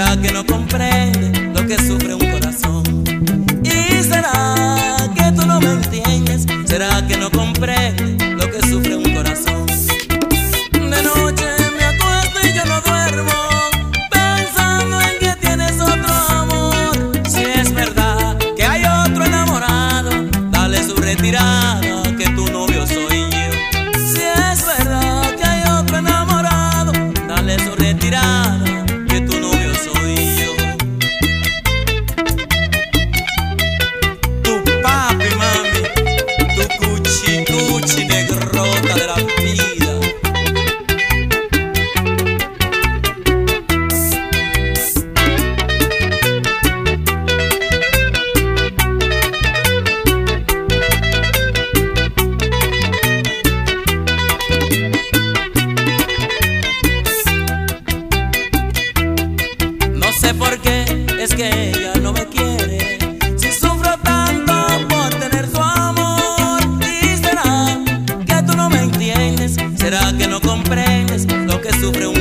¿Será que no comprende lo que sufre un corazón? ¿Y será que tú no me entiendes? ¿Será que no comprende lo que sufre un corazón? De noche me acuesto y yo no duermo, pensando en que tienes otro amor. Si es verdad que hay otro enamorado, dale su retirada, que tu novio soy yo. Si es verdad que hay otro enamorado, dale su retirada, que tu novio soy yo. Tu papi, mami, tu cuchi, cuchi negrota de la vida. No sé por qué es que ella no me quiere, si sufro tanto por tener su amor. ¿Y será que tú no me entiendes? ¿Será que no comprendes lo que sufre un